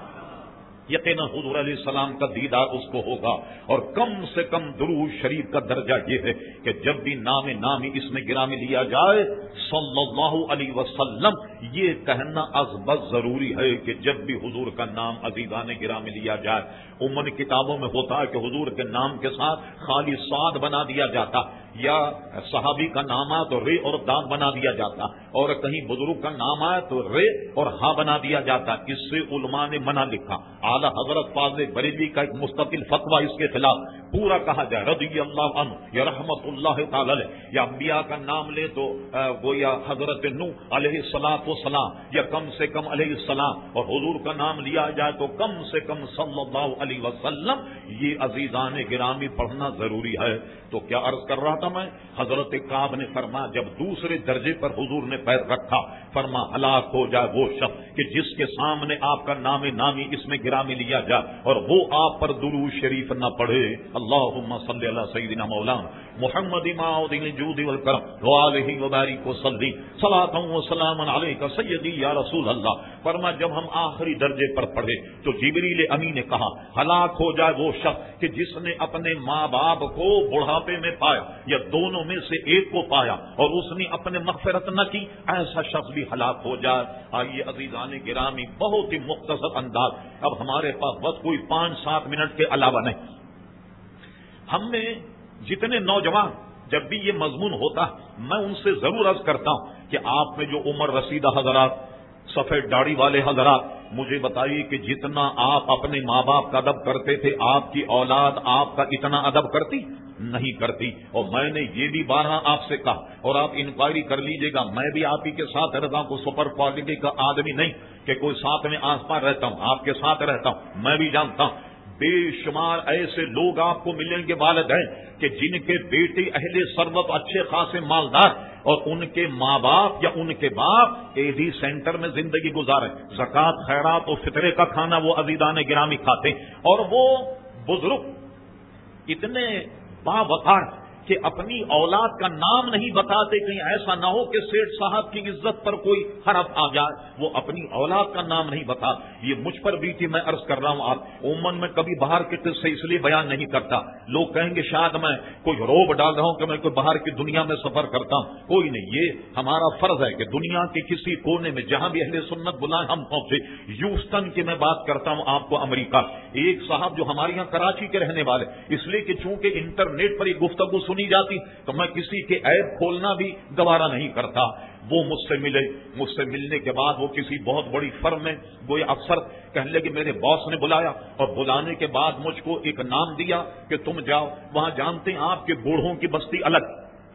یقیناً حضور علیہ السلام کا دیدار اس کو ہوگا. اور کم سے کم درود شریف کا درجہ یہ ہے کہ جب بھی نام نامی اس میں گرامی لیا جائے صلی اللہ علیہ وسلم، یہ کہنا از بس ضروری ہے کہ جب بھی حضور کا نام عزیزان گرامی لیا جائے. عموماً کتابوں میں ہوتا ہے کہ حضور کے نام کے ساتھ خالی صاد بنا دیا جاتا، یا صحابی کا نام آئے تو رے اور دال بنا دیا جاتا، اور کہیں بزرگ کا نام آئے تو رے اور ہا بنا دیا جاتا. اس سے علماء نے منع لکھا. اعلیٰ حضرت فاضل بریلوی کا ایک مستقل فتویٰ اس کے خلاف پورا کہا جائے رضی اللہ عنہ یا رحمت اللہ تعالی علیہ، یا انبیاء کا نام لے تو گویا حضرت نوح علیہ الصلوۃ والسلام یا کم سے کم علیہ السلام، اور حضور کا نام لیا جائے تو کم سے کم صلی اللہ علیہ وسلم. یہ عزیزان گرامی پڑھنا ضروری ہے. تو کیا عرض کر رہا تھا میں، حضرت کعب نے فرمایا جب دوسرے درجے پر حضور نے پیر رکھا، فرما ہلاک ہو جائے وہ شخص کہ جس کے سامنے آپ کا نام نامی اس میں گرامی لیا جائے اور وہ آپ پر درود شریف نہ پڑھے. اللہم صلی علی سیدنا مولانا محمد معاذ الجود والکرم وآلہ وبارک وسلم صلاۃ و سلام علیک سیدی یا رسول اللہ. فرما جب ہم آخری درجے پر پڑھے تو جبریل امین نے کہا ہلاک ہو جائے وہ شخص کہ جس نے اپنے ماں باپ کو بڑھاپے میں پایا یا دونوں میں سے ایک کو پایا اور اس نے اپنے مغفرت نہ کی، ایسا شخص بھی ہلاک ہو جائے. آئیے عزیزان گرامی بہت ہی مختصر انداز، اب ہمارے پاس بس کوئی پانچ سات منٹ کے علاوہ نہیں. ہم میں جتنے نوجوان جب بھی یہ مضمون ہوتا میں ان سے ضرور عرض کرتا ہوں کہ آپ میں جو عمر رسیدہ حضرات، سفید داڑھی والے حضرات، مجھے بتائیے کہ جتنا آپ اپنے ماں باپ کا ادب کرتے تھے آپ کی اولاد آپ کا اتنا ادب کرتی نہیں کرتی. اور میں نے یہ بھی بارہ آپ سے کہا اور آپ انکوائری کر لیجئے گا، میں بھی آپ ہی کے ساتھ رہتا ہوں، کوئی سپر کوالٹی کا آدمی نہیں کہ کوئی ساتھ میں آس پاس رہتا ہوں، آپ کے ساتھ رہتا ہوں. میں بھی جانتا ہوں بے شمار ایسے لوگ آپ کو ملیں گے والدین کہ جن کے بیٹے اہل ثروت اچھے خاصے مالدار اور ان کے ماں باپ یا ان کے باپ اے ڈی سینٹر میں زندگی گزارے، زکوٰۃ خیرات اور فطرے کا کھانا وہ عزیزان گرامی کھاتے، اور وہ بزرگ اتنے باوقار کہ اپنی اولاد کا نام نہیں بتاتے، کہیں ایسا نہ ہو کہ سیٹھ صاحب کی عزت پر کوئی حرف آ جائے، وہ اپنی اولاد کا نام نہیں بتا. یہ مجھ پر بھی تھی، میں عرض کر رہا ہوں. آپ عموماً میں کبھی باہر کے قصے اس لیے بیان نہیں کرتا، لوگ کہیں گے شاید میں کوئی روب ڈال رہا ہوں کہ میں کوئی باہر کی دنیا میں سفر کرتا ہوں. کوئی نہیں، یہ ہمارا فرض ہے کہ دنیا کے کسی کونے میں جہاں بھی اہل سنت بلائیں ہم پہنچے. یوسٹن کی میں بات کرتا ہوں آپ کو، امریکہ، ایک صاحب جو ہمارے یہاں کراچی کے رہنے والے، اس لیے کہ چونکہ انٹرنیٹ پر یہ گفتگو سنی جاتی تو میں کسی کے عیب کھولنا بھی گوارا نہیں کرتا. وہ مجھ سے ملے، مجھ سے ملنے کے بعد وہ کسی بہت بڑی فرم میں وہ افسر کہنے لگے میرے باس نے بلایا اور بلانے کے بعد مجھ کو ایک نام دیا کہ تم جاؤ وہاں، جانتے ہیں آپ کے بوڑھوں کی بستی الگ،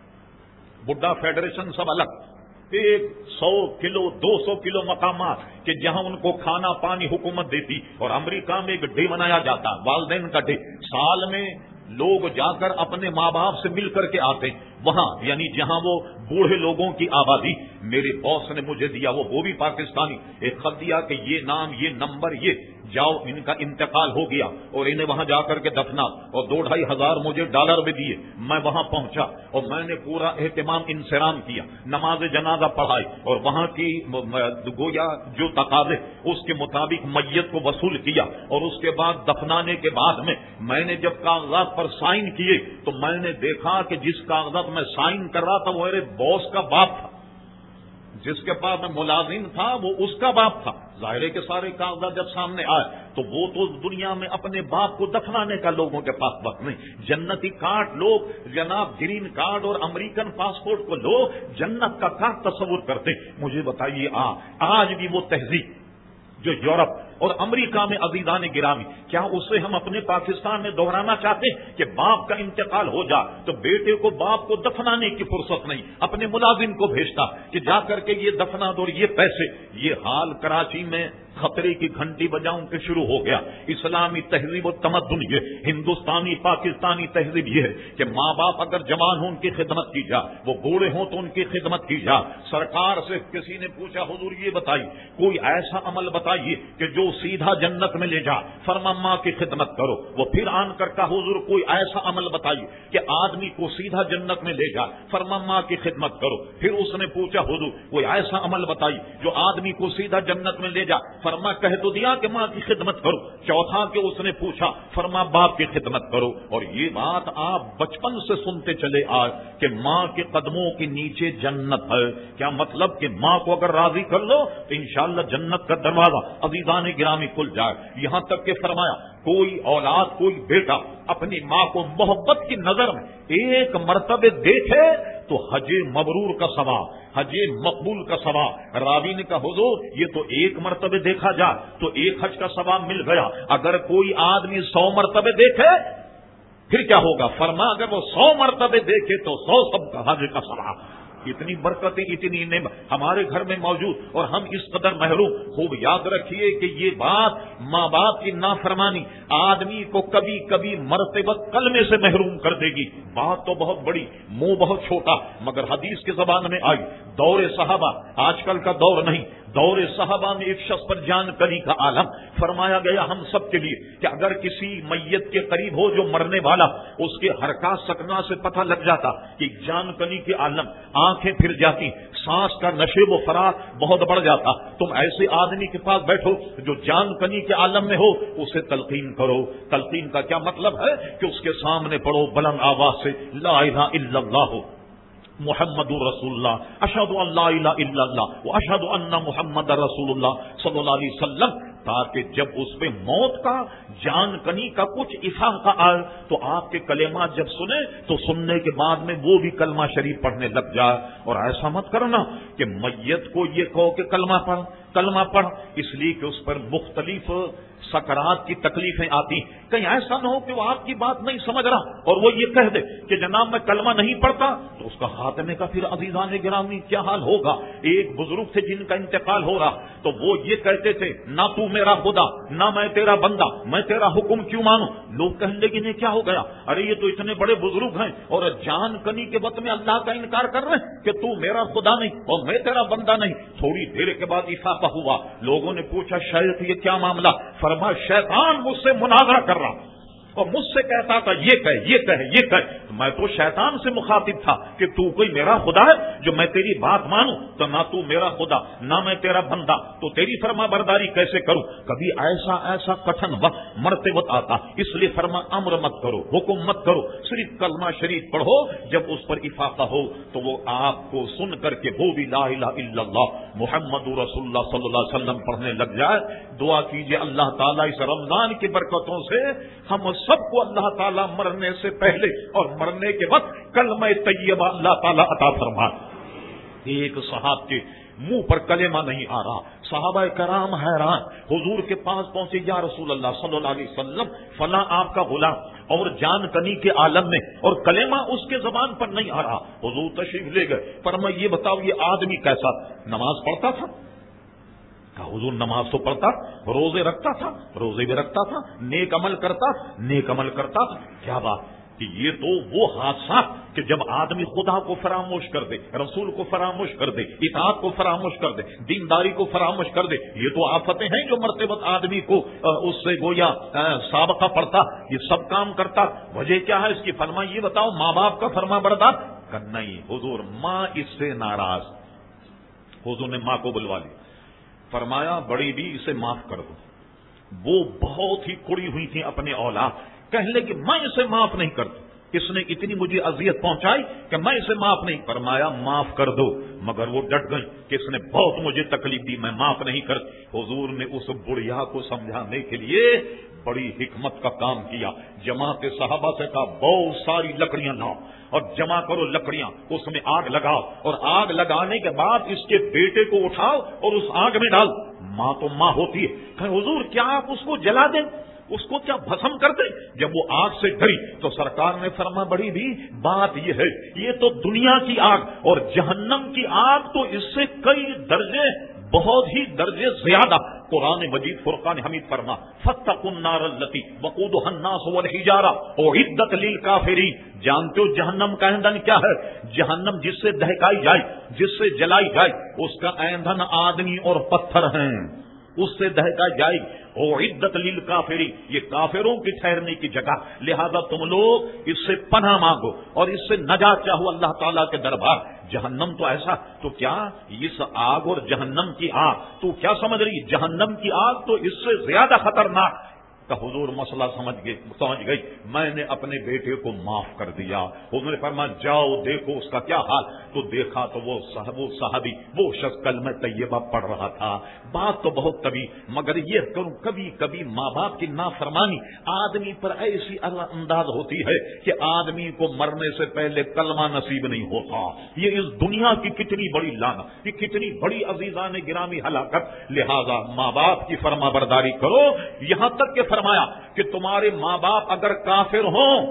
بڈھا فیڈریشن سب الگ، ایک سو کلو دو سو کلو مقامات کہ جہاں ان کو کھانا پانی حکومت دیتی. اور امریکہ میں ایک ڈے منایا جاتا، والدین کا ڈے، سال میں لوگ جا کر اپنے ماں باپ سے مل کر کے آتے وہاں، یعنی جہاں وہ بوڑھے لوگوں کی آبادی. میرے باس نے مجھے دیا، وہ وہ بھی پاکستانی، ایک خط دیا کہ یہ نام یہ نمبر یہ جاؤ، ان کا انتقال ہو گیا اور انہیں وہاں جا کر کے دفنا، اور دو ڈھائی ہزار مجھے ڈالر بھی دیے. میں وہاں پہنچا اور میں نے پورا اہتمام انصرام کیا، نماز جنازہ پڑھائی اور وہاں کی گویا جو تقاضے اس کے مطابق میت کو وصول کیا. اور اس کے بعد دفنانے کے بعد میں میں نے جب کاغذات پر سائن کیے تو میں نے دیکھا کہ جس کاغذات میں سائن کر رہا تھا وہ میرے باس کا باپ تھا، جس کے پاس میں ملازم تھا وہ اس کا باپ تھا. ظاہر ہے کہ سارے کاغذات جب سامنے آئے تو وہ تو دنیا میں اپنے باپ کو دفنانے کا لوگوں کے پاس وقت نہیں. جنتی کارڈ لوگ جناب گرین کارڈ اور امریکن پاسپورٹ کو لوگ جنت کا کارڈ تصور کرتے. مجھے بتائیے آ آج بھی وہ تہذیب جو یورپ اور امریکہ میں عزیزان گرامی، کیا اسے ہم اپنے پاکستان میں دہرانا چاہتے ہیں کہ باپ کا انتقال ہو جائے تو بیٹے کو باپ کو دفنانے کی فرصت نہیں، اپنے ملازم کو بھیجتا کہ جا کر کے یہ دفنا دو اور یہ پیسے. یہ حال کراچی میں خطرے کی گھنٹی بجاؤں کے شروع ہو گیا. اسلامی تہذیب و تمدن یہ ہندوستانی پاکستانی تہذیب یہ ہے کہ ماں باپ اگر جوان ہوں ان کی خدمت کی جائے، وہ بوڑھے ہوں تو ان کی خدمت کی جائے. سرکار سے کسی نے پوچھا حضور یہ بتائیے کوئی ایسا عمل بتائیے کہ جو سیدھا جنت میں لے جا. فرما ماں کی خدمت کرو. وہ پھر آن کر کہا حضور کوئی ایسا عمل بتائیے کہ آدمی کو سیدھا جنت میں لے جا. فرما ماں کی خدمت کرو. پھر اس نے پوچھا حضور کوئی ایسا عمل بتائیے جو آدمی کو سیدھا جنت میں لے جا. فرما کہہ تو دیا کہ ماں کی خدمت کرو. چوتھا کہ اس نے پوچھا فرما باپ کی خدمت کرو. اور یہ بات آپ بچپن سے سنتے چلے آئے کہ ماں کے قدموں کے نیچے جنت ہے. کیا مطلب کہ ماں کو اگر راضی کر لو تو انشاءاللہ جنت کا دروازہ عزیزان گرامی کھل جائے. یہاں تک کہ فرمایا کوئی اولاد کوئی بیٹا اپنی ماں کو محبت کی نظر میں ایک مرتبہ دیکھے تو حج مبرور کا ثواب، حج مقبول کا ثواب. راوی نے کہا حضور یہ تو ایک مرتبہ دیکھا جا تو ایک حج کا ثواب مل گیا، اگر کوئی آدمی سو مرتبہ دیکھے پھر کیا ہوگا؟ فرما اگر وہ سو مرتبہ دیکھے تو سو سب کا حج کا ثواب. اتنی برکتیں اتنی نعمت ہمارے گھر میں موجود اور ہم اس قدر محروم. خوب یاد رکھیے کہ یہ بات ماں باپ کی نافرمانی آدمی کو کبھی کبھی مرتبہ کلمے سے محروم کر دے گی. بات تو بہت بڑی، منہ بہت چھوٹا، مگر حدیث کے زبان میں آئی. دور صحابہ آج کل کا دور نہیں، دور صحابہ میں ایک شخص پر جان کنی کا عالم فرمایا گیا ہم سب کے لیے کہ اگر کسی میت کے قریب ہو جو مرنے والا، اس کے حرکات سکنا سے پتہ لگ جاتا کہ جان کنی کے عالم، آنکھیں پھر جاتی، سانس کا نشیب و فراغ بہت بڑھ جاتا. تم ایسے آدمی کے پاس بیٹھو جو جان کنی کے عالم میں ہو، اسے تلقین کرو. تلقین کا کیا مطلب ہے کہ اس کے سامنے پڑھو بلند آواز سے لا الہ الا اللہ محمد رسول اللہ، اشہد ان لا الہ الا اللہ و اشہد ان محمد رسول اللہ صلی اللہ علیہ وسلم، تاکہ جب اس پہ موت کا جان کنی کا کچھ افاقہ آئے تو آپ کے کلمات جب سنے تو سننے کے بعد میں وہ بھی کلمہ شریف پڑھنے لگ جائے. اور ایسا مت کرنا کہ میت کو یہ کہو کہ کلمہ پڑھ کلمہ پڑھ، اس لیے کہ اس پر مختلف سکرات کی تکلیفیں آتی. کہیں ایسا نہ ہو کہ وہ آپ کی بات نہیں سمجھ رہا اور وہ یہ کہہ دے کہ جناب میں کلمہ نہیں پڑھتا، تو اس کا خاتمے کا پھر عزیزان گرامی کیا حال ہوگا. ایک بزرگ تھے جن کا انتقال ہو رہا تو وہ یہ کہتے تھے نہ تو میرا خدا نہ میں تیرا بندہ، میں تیرا حکم کیوں مانوں. لوگ کہنے لگے انہیں کیا ہو گیا؟ ارے یہ تو اتنے بڑے بزرگ ہیں اور جان کنی کے وقت میں اللہ کا انکار کر رہے ہیں کہ تو میرا خدا نہیں اور میں تیرا بندہ نہیں. تھوڑی دیر کے بعد افاقہ ہوا. لوگوں نے پوچھا شیخ یہ کیا معاملہ؟ فرمایا شیطان مجھ سے مناظرہ کر رہا اور مجھ سے کہتا تھا یہ کہے یہ کہے یہ کہے. میں تو شیطان سے مخاطب تھا کہ تو کوئی میرا خدا ہے جو میں تیری بات مانوں؟ تو نہ تو میرا خدا نہ میں تیرا بندہ، تو تیری فرما برداری کیسے کروں؟ کبھی ایسا ایسا کٹھن وقت مرتے وقت آتا، اس لیے فرما امر مت کرو، حکم مت کرو، صرف کلمہ شریف پڑھو. جب اس پر افاقہ ہو تو وہ آپ کو سن کر کے وہ بھی لا الہ الا اللہ محمد رسول اللہ صلی اللہ علیہ وسلم پڑھنے لگ جائے. دعا کیجئے اللہ تعالیٰ اس رمضان کی برکتوں سے ہم سب کو اللہ تعالیٰ مرنے سے پہلے اور مرنے کے وقت کلمہ طیبہ اللہ تعالیٰ عطا فرمائے. ایک صحابہ کے منہ پر کلمہ نہیں آ رہا، صحابہ کرام حیران، حضور کے پاس پہنچے یا رسول اللہ صلی اللہ علیہ وسلم فلاں آپ کا غلام اور جان کنی کے عالم میں اور کلمہ اس کے زبان پر نہیں آ رہا. حضور تشریف لے گئے. فرمایا یہ بتاؤ یہ آدمی کیسا؟ نماز پڑھتا تھا؟ حضور نماز تو پڑھتا، روزے رکھتا تھا، روزے بھی رکھتا تھا، نیک عمل کرتا نیک عمل کرتا تھا. کیا بات کہ یہ تو وہ حادثات کہ جب آدمی خدا کو فراموش کر دے، رسول کو فراموش کر دے، اطاعت کو فراموش کر دے، دینداری کو فراموش کر دے، یہ تو آفتیں ہیں جو مرتے وقت آدمی کو اس سے گویا سابقہ پڑتا، یہ سب کام کرتا. وجہ کیا ہے اس کی؟ فرما یہ بتاؤ ماں باپ کا فرما بردار کر نہیں. حضور ماں اس سے ناراض. حضور نے ماں کو بلوا لیا، فرمایا بڑی بھی اسے معاف کر دو. وہ بہت ہی کڑی ہوئی تھی اپنے اولاد، کہنے لگے میں اسے معاف نہیں کرتا، اس نے اتنی مجھے اذیت پہنچائی کہ میں اسے معاف نہیں. فرمایا معاف کر دو. مگر وہ ڈٹ گئی کہ اس نے بہت مجھے تکلیف دی، میں معاف نہیں کرتی۔ حضور نے اس بڑھیا کو سمجھانے کے لیے بڑی حکمت کا کام کیا۔ جماعت صحابہ سے کہا بہت ساری لکڑیاں لاؤ اور جمع کرو لکڑیاں، اس میں آگ لگاؤ، اور آگ لگانے کے بعد اس کے بیٹے کو اٹھاؤ اور اس آگ میں ڈال۔ ماں تو ماں ہوتی ہے، کہ حضور کیا آپ اس کو جلا دیں، اس کو کیا بھسم کر دیں؟ جب وہ آگ سے ڈری تو سرکار نے فرمایا بڑی بھی بات یہ ہے، یہ تو دنیا کی آگ، اور جہنم کی آگ تو اس سے کئی درجے، بہت ہی درجے زیادہ۔ قرآن مجید فرقان حمید فرما فاتقوا النار التي وقودها الناس والحجارہ اعدت للکافرین۔ جانتے ہو جہنم کا ایندھن کیا ہے؟ جہنم جس سے دہکائی جائے، جس سے جلائی جائے، اس کا ایندھن آدمی اور پتھر ہیں، اس سے دہکائی جائے۔ اعدت للکافرین، یہ کافروں کی ٹھہرنے کی جگہ، لہذا تم لوگ اس سے پناہ مانگو اور اس سے نجات چاہو اللہ تعالیٰ کے دربار۔ جہنم تو ایسا، تو کیا اس آگ اور جہنم کی آگ تو کیا سمجھ رہی؟ جہنم کی آگ تو اس سے زیادہ خطرناک۔ کہ حضور مسئلہ سمجھ گئے، سمجھ گئی، میں نے اپنے بیٹے کو معاف کر دیا۔ حضور نے فرمایا جاؤ دیکھو اس کا کیا حال، تو دیکھا تو وہ صاحب صحابی وہ شخص کلمہ طیبہ پڑھ رہا تھا۔ بات تو بہت طبی، مگر یہ کروں کبھی کبھی ماں باپ کی نافرمانی آدمی پر ایسی انداز ہوتی ہے کہ آدمی کو مرنے سے پہلے کلمہ نصیب نہیں ہوتا۔ یہ اس دنیا کی کتنی بڑی لعنت، یہ کتنی بڑی عزیزان گرامی ہلاکت۔ لہذا ماں باپ کی فرما برداری کرو، یہاں تک کہ فرمایا کہ تمہارے ماں باپ اگر کافر ہوں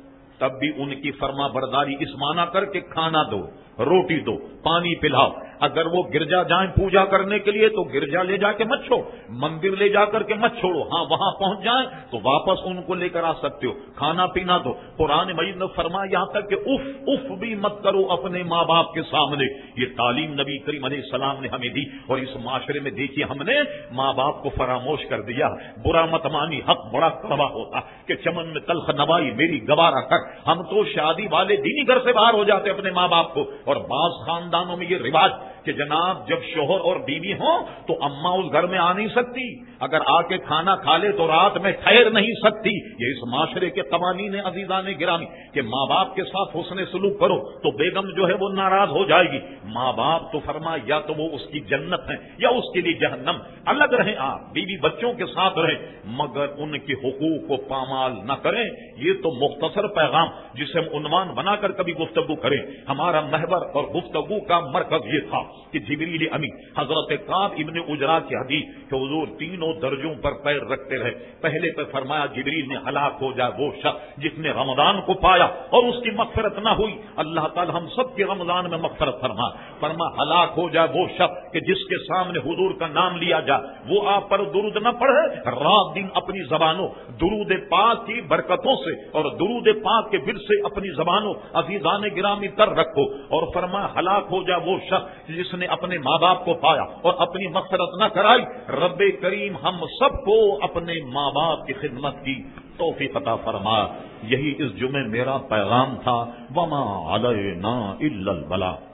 تب بھی ان کی فرما برداری اس معنی کر کے کھانا دو، روٹی دو، پانی پلاؤ۔ اگر وہ گرجا جائیں پوجا کرنے کے لیے تو گرجا لے جا کے مت چھوڑو، مندر لے جا کر کے مت چھوڑو، ہاں وہاں پہنچ جائیں تو واپس ان کو لے کر آ سکتے ہو، کھانا پینا دو۔ قرآن مجید نے فرمایا یہاں تک کہ اف اف بھی مت کرو اپنے ماں باپ کے سامنے۔ یہ تعلیم نبی کریم علیہ السلام نے ہمیں دی، اور اس معاشرے میں دیکھیے ہم نے ماں باپ کو فراموش کر دیا۔ برا مت مانی، حق بڑا کڑوا ہوتا کہ چمن میں تلخ نوائی میری گوارا کر۔ ہم تو شادی والے دن ہی گھر سے باہر ہو جاتے اپنے ماں باپ کو، اور بعض خاندانوں میں یہ رواج کہ جناب جب شوہر اور بیوی ہوں تو اماں اس گھر میں آ نہیں سکتی، اگر آ کے کھانا کھا لے تو رات میں ٹھہر نہیں سکتی۔ یہ اس معاشرے کے قوانین عزیزان گرامی کہ ماں باپ کے ساتھ حسن سلوک کرو تو بیگم جو ہے وہ ناراض ہو جائے گی۔ ماں باپ تو فرما یا تو وہ اس کی جنت ہے یا اس کے لیے جہنم۔ الگ رہیں آپ، بیوی بچوں کے ساتھ رہیں، مگر ان کے حقوق کو پامال نہ کریں۔ یہ تو مختصر پیغام جسے ہم عنوان بنا کر کبھی گفتگو کریں، ہمارا محور اور گفتگو کا مرکز یہ تھا کہ جبریل امی حضرت کعب ابن اجرا کی حدیث کہ حضور تینوں درجوں پر پیر رکھتے رہے۔ پہلے پر فرمایا جبریل نے ہلاک ہو جائے وہ شخص جس نے رمضان کو پایا اور اس کی مغفرت نہ ہوئی۔ اللہ تعالی ہم سب کے رمضان میں مغفرت فرما فرما ہلاک ہو جائے وہ شخص کہ جس کے سامنے حضور کا نام لیا جائے وہ آپ پر درود نہ پڑھے۔ رات دن اپنی زبانوں درود پاک کی برکتوں سے اور درود پاک کے ورد سے اپنی زبانوں عزیزان گرامی تر رکھو، اور فرما ہلاک ہو جائے وہ شخص جس نے اپنے ماں باپ کو پایا اور اپنی مغفرت نہ کرائی۔ رب کریم ہم سب کو اپنے ماں باپ کی خدمت کی توفیق عطا فرما۔ یہی اس جمعے میرا پیغام تھا، وما علینا الا البلاغ۔